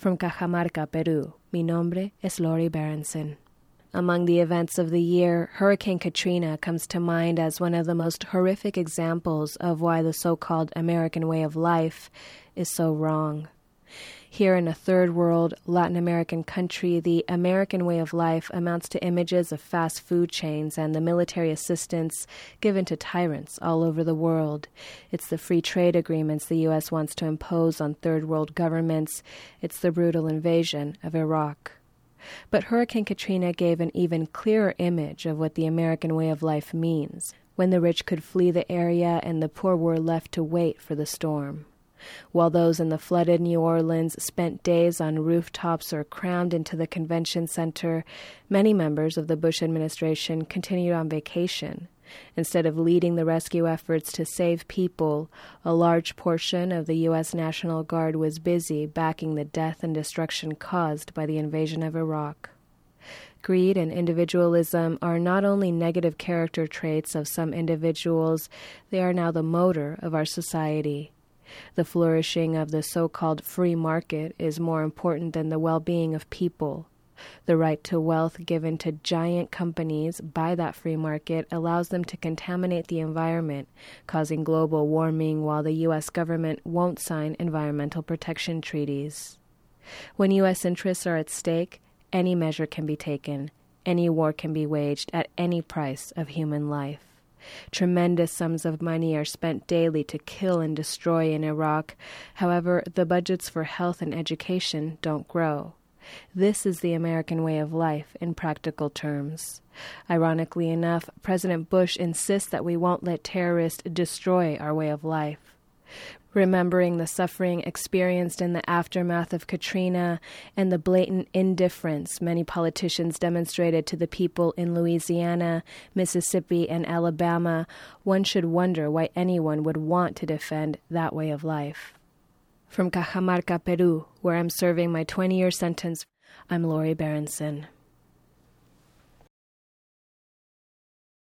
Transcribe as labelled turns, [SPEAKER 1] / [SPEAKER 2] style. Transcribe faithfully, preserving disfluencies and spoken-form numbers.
[SPEAKER 1] From Cajamarca, Peru, mi nombre es Lori Berenson. Among the events of the year, Hurricane Katrina comes to mind as one of the most horrific examples of why the so-called American way of life is so wrong. Here in a third world Latin American country, the American way of life amounts to images of fast food chains and the military assistance given to tyrants all over the world. It's the free trade agreements the U S wants to impose on third world governments. It's the brutal invasion of Iraq. But Hurricane Katrina gave an even clearer image of what the American way of life means, when the rich could flee the area and the poor were left to wait for the storm. While those in the flooded New Orleans spent days on rooftops or crammed into the convention center, many members of the Bush administration continued on vacation. Instead of leading the rescue efforts to save people, a large portion of the U S National Guard was busy backing the death and destruction caused by the invasion of Iraq. Greed and individualism are not only negative character traits of some individuals, they are now the motor of our society. The flourishing of the so-called free market is more important than the well-being of people. The right to wealth given to giant companies by that free market allows them to contaminate the environment, causing global warming while the U S government won't sign environmental protection treaties. When U S interests are at stake, any measure can be taken, any war can be waged at any price of human life. Tremendous sums of money are spent daily to kill and destroy in Iraq. However, the budgets for health and education don't grow. This is the American way of life in practical terms. Ironically enough, President Bush insists that we won't let terrorists destroy our way of life. Remembering the suffering experienced in the aftermath of Katrina and the blatant indifference many politicians demonstrated to the people in Louisiana, Mississippi, and Alabama, one should wonder why anyone would want to defend that way of life. From Cajamarca, Peru, where I'm serving my twenty-year sentence, I'm Lori Berenson.